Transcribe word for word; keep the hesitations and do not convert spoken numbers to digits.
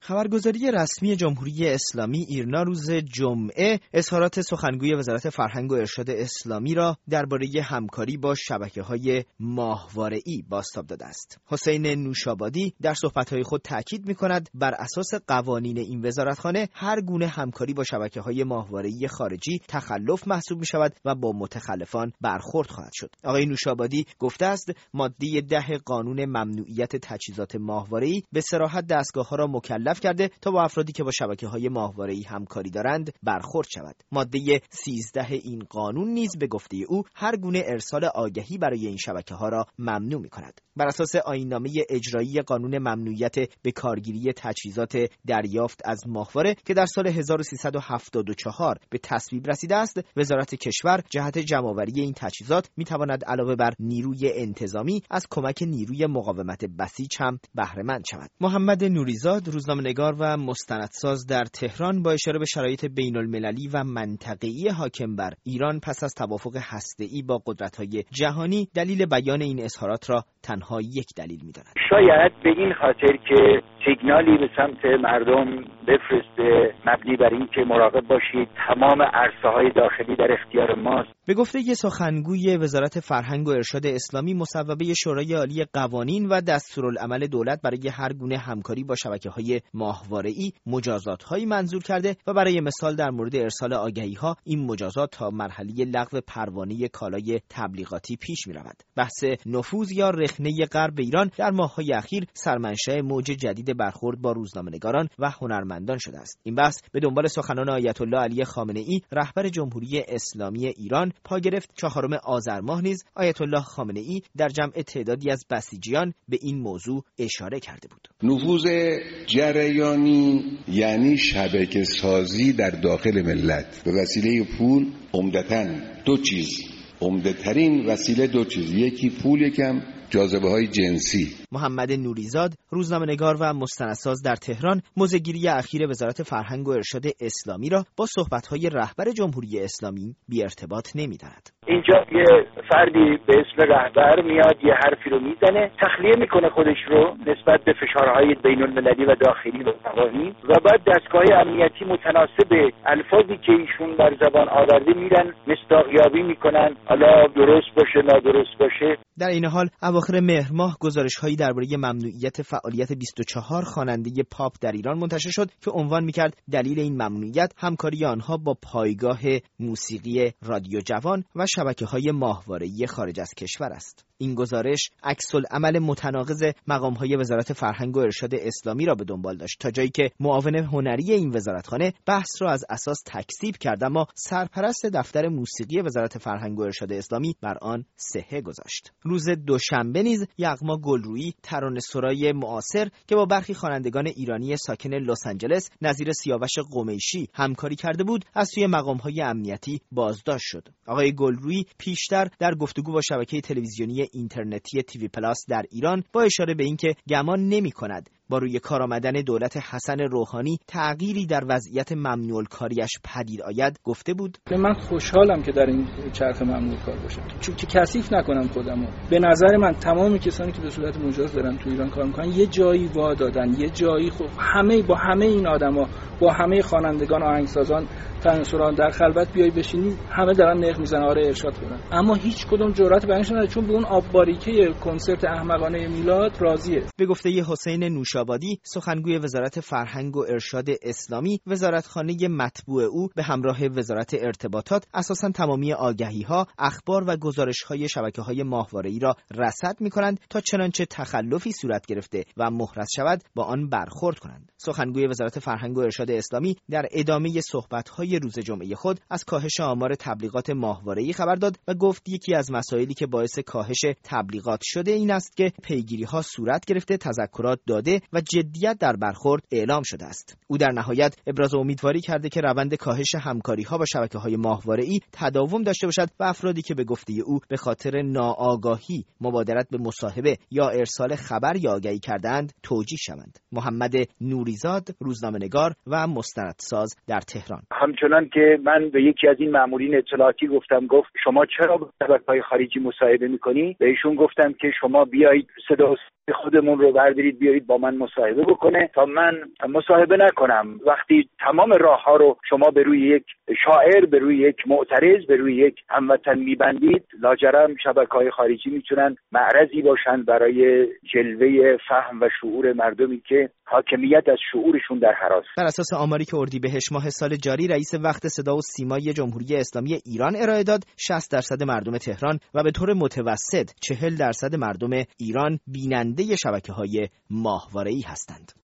خبرگزاری رسمی جمهوری اسلامی ایرنا روز جمعه اظهارات سخنگوی وزارت فرهنگ و ارشاد اسلامی را درباره همکاری با شبکه‌های ماهواره‌ای بازتاب داده است. حسین نوشابادی در صحبت‌های خود تاکید می‌کند بر اساس قوانین این وزارتخانه هر گونه همکاری با شبکه‌های ماهواره‌ای خارجی تخلف محسوب می‌شود و با متخلفان برخورد خواهد شد. آقای نوشابادی گفته است ماده ده قانون ممنوعیت تجهیزات ماهواره‌ای به صراحت دستگاه‌ها را مکلف کرده تا با افرادی که با شبکه‌های ماهواره‌ای همکاری دارند برخورد شود. ماده سیزده این قانون نیز به گفته او هر گونه ارسال آگهی برای این شبکه‌ها را ممنوع می‌کند. بر اساس آیین‌نامه اجرایی قانون ممنوعیت به کارگیری تجهیزات دریافت از ماهواره که در سال هزار و سیصد و هفتاد و چهار به تصویب رسیده است، وزارت کشور جهت جمع‌آوری این تجهیزات می‌تواند علاوه بر نیروی انتظامی از کمک نیروی مقاومت بسیج هم بهره مند شود. محمد نوریزاد، روزنامه‌نگار و مستندساز در تهران، با اشاره به شرایط بین‌المللی و منطقه‌ای حاکم بر ایران پس از توافق هسته‌ای با قدرت‌های جهانی، دلیل بیان این اظهارات را تنها یک دلیل می‌داند. شاید به این خاطر که سیگنالی به سمت مردم بفرسته مبنی بر این که مراقب باشید تمام عرصه‌های داخلی در اختیار ماست. به گفته یک سخنگوی وزارت فرهنگ و ارشاد اسلامی، مصوبه شورای عالی قوانین و دستورالعمل دولت برای هر گونه همکاری با شبکه‌های ماهواره‌ای مجازات‌هایی منظور کرده و برای مثال در مورد ارسال آگهی‌ها این مجازات تا مرحله لغو پروانه کالای تبلیغاتی پیش می‌رود. بحث نفوذ یا رخنه غرب ایران در ماه‌های اخیر سرمنشأ موج جدید برخورد با روزنامه‌نگاران و هنرمندان شده است. این بحث به دنبال سخنان آیت الله علی خامنه‌ای رهبر جمهوری اسلامی ایران پا گرفت. چهارم آذر ماه نیز آیت الله خامنه‌ای در جمع تعدادی از بسیجیان به این موضوع اشاره کرده بود. نفوذ جریانی یعنی شبکه سازی در داخل ملت به وسیله پول، عمدتاً دو چیز، عمده ترین وسیله دو چیز، یکی پول، یکم جاذبه های جنسی. محمد نوریزاد، روزنامه‌نگار و مستندساز در تهران، موضع‌گیری اخیر وزارت فرهنگ و ارشاد اسلامی را با صحبت‌های رهبر جمهوری اسلامی بی ارتباط نمی‌داند. اینجا یه فردی به اسم رهبر میاد یه حرفی رو میزنه، تخلیه میکنه خودش رو نسبت به فشارهای بین‌المللی و داخلی و قوانین و بعد دستگاه‌های امنیتی متناسب الفاظی که ایشون بر زبان آورده میرن مصداقیابی میکنن، حالا درست باشه نادرست باشه. در این حال اواخر مهر ماه گزارش‌هایی درباره ممنوعیت فعالیت بیست و چهار خواننده پاپ در ایران منتشر شد که عنوان می‌کرد دلیل این ممنوعیت همکاری آنها با پایگاه موسیقی رادیو جوان و شبکه‌های ماهواره‌ای خارج از کشور است. این گزارش عکس‌العمل متناقض مقام‌های وزارت فرهنگ و ارشاد اسلامی را به دنبال داشت، تا جایی که معاون هنری این وزارتخانه بحث را از اساس تکذیب کرد، اما سرپرست دفتر موسیقی وزارت فرهنگ و ارشاد اسلامی بر آن صحه گذاشت. روز دوشنبه نیز یغما گلرویی، ترانه‌سرای معاصر که با برخی خوانندگان ایرانی ساکن لس آنجلس نظیر سیاوش قمیشی همکاری کرده بود، از سوی مقام‌های امنیتی بازداشت شد. آقای گلرویی پیشتر در گفتگو با شبکه تلویزیونی اینترنتی تیوی پلاس در ایران با اشاره به اینکه گمان نمی‌کند با روی کار آمدن دولت حسن روحانی تغییری در وضعیت ممنوع کاریش پدید آید گفته بود: من خوشحالم که در این چرخ ممنوع کار باشم، چون که کثیف نکنم خودمو. به نظر من تمام کسانی که به صورت مجاز دارن تو ایران کار میکنن یه جایی وا دادن، یه جایی خب همه با همه این آدما، با همه خوانندگان، آهنگسازان، تنسوران در خلوت بیای بشینی، همه دارن نق میزنن آره ارشاد کنن، اما هیچ کدوم جرأت بیانش نداره، چون به اون آب باریکه کنسرت احمقانه میلاد راضیه. به گفته حسین نوشابادی، سخنگوی وزارت فرهنگ و ارشاد اسلامی، وزارتخانه مطبوع او به همراه وزارت ارتباطات اساساً تمامی آگهی‌ها، اخبار و گزارش‌های شبکه‌های ماهواره‌ای را رصد می‌کنند تا چنانچه تخلفی صورت گرفته و محرز شود با آن برخورد کنند. سخنگوی وزارت فرهنگ و ارشاد اسلامی در ادامه صحبت‌های روز جمعه خود از کاهش آمار تبلیغات ماهواره‌ای خبر داد و گفت یکی از مسائلی که باعث کاهش تبلیغات شده این است که پیگیری‌ها صورت گرفته، تذکرات داده و جدیت در برخورد اعلام شده است. او در نهایت ابراز امیدواری کرده که روند کاهش همکاری‌ها با شبکه‌های ماهواره‌ای تداوم داشته باشد و افرادی که به گفته او به خاطر ناآگاهی مبادرت به مصاحبه یا ارسال خبر یا آگهی کردند توجیه شوند. محمد نوریزاد، روزنامه‌نگار و مستندساز در تهران. همچنان که من به یکی از این مامورین اطلاعاتی گفتم، گفت شما چرا با شبکه‌های خارجی مصاحبه می‌کنی؟ به ایشون گفتم که شما بیایید صدا خودمون رو بردارید بیارید با من مصاحبه بکنه تا من مصاحبه نکنم. وقتی تمام راه ها رو شما به روی یک شاعر، به روی یک معترض، به روی یک هموطن میبندید، لاجرم شبکه‌های خارجی میتونن معرضی باشن برای جلوه فهم و شعور مردمی که حاکمیت از شعورشون در هراس. بر اساس آماری که اردیبهشت ماه سال جاری رئیس وقت صدا و سیمای جمهوری اسلامی ایران ارائه داد، شصت درصد مردم تهران و به طور متوسط چهل درصد مردم ایران بیننده شبکه‌های ماهواره‌ای هستند.